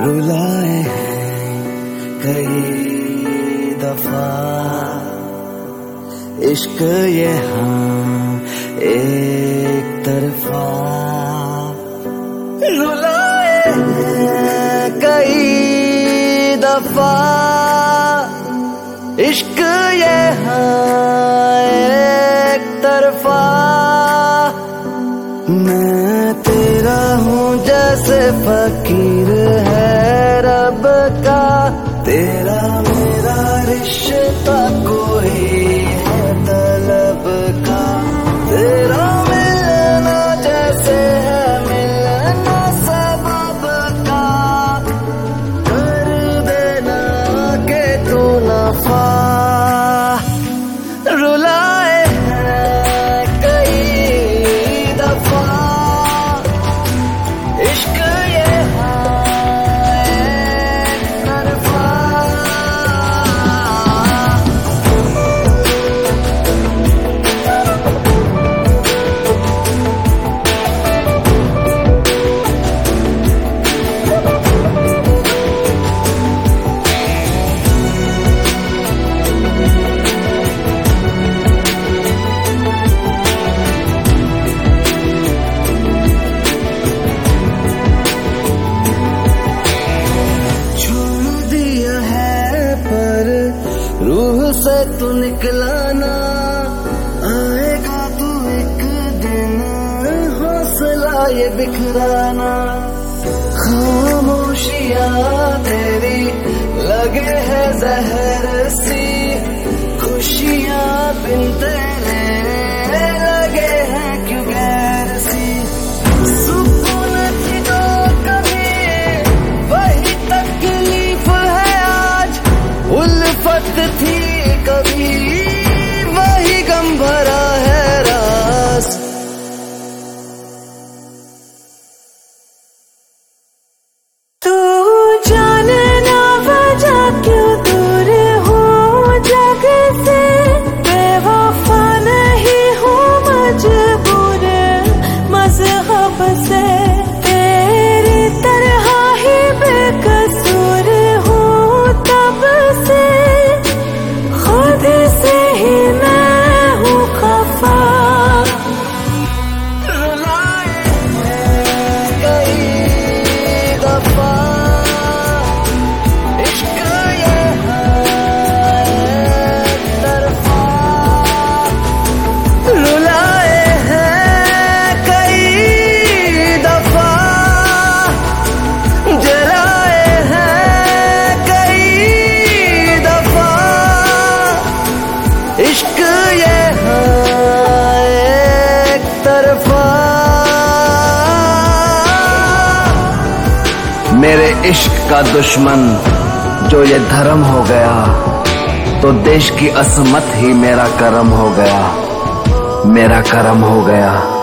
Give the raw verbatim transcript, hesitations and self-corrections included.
रुलाए हैं कई दफा इश्क ये हाँ एक तरफा। रुलाए हैं कई दफा इश्क ये हाँ एक तरफा। मैं तेरा हूँ जैसे फकीर है रब का, तेरा मेरा रिश्ता कोई है तलब का। तेरा मिलना जैसे है मिलना सबब का, कर देना के तू नफा। रुलाए हैं कई दफा इश्क ये रूह से तू निकला ना, आएगा तू एक दिन हौसला ये बिखराना। खामोशियाँ तेरी लगे है जहर सी, खुशियाँ बिन तेरे लगे हैं क्यों गैर सी। सुकून थी जो कभी वही तकलीफ है आज, उल्फत थी कभी वही गम भरा है रास। तू जाने ना वजह क्यों दूर हो जग से, बेवफा नहीं हूँ मजबूर मजहब से। तेरी तरह ही बेकसूर हूँ तब से, खुद से ही मैं हूँ खफा। रुलाए हैं कई दफा इश्क ये हाँ एक तरफा। रुलाए हैं कई दफा, जलाए हैं कई दफा इश्क ये हाँ एक तरफा। मेरे इश्क का दुश्मन जो ये धर्म हो गया, तो देश की असमत ही मेरा करम हो गया, मेरा करम हो गया।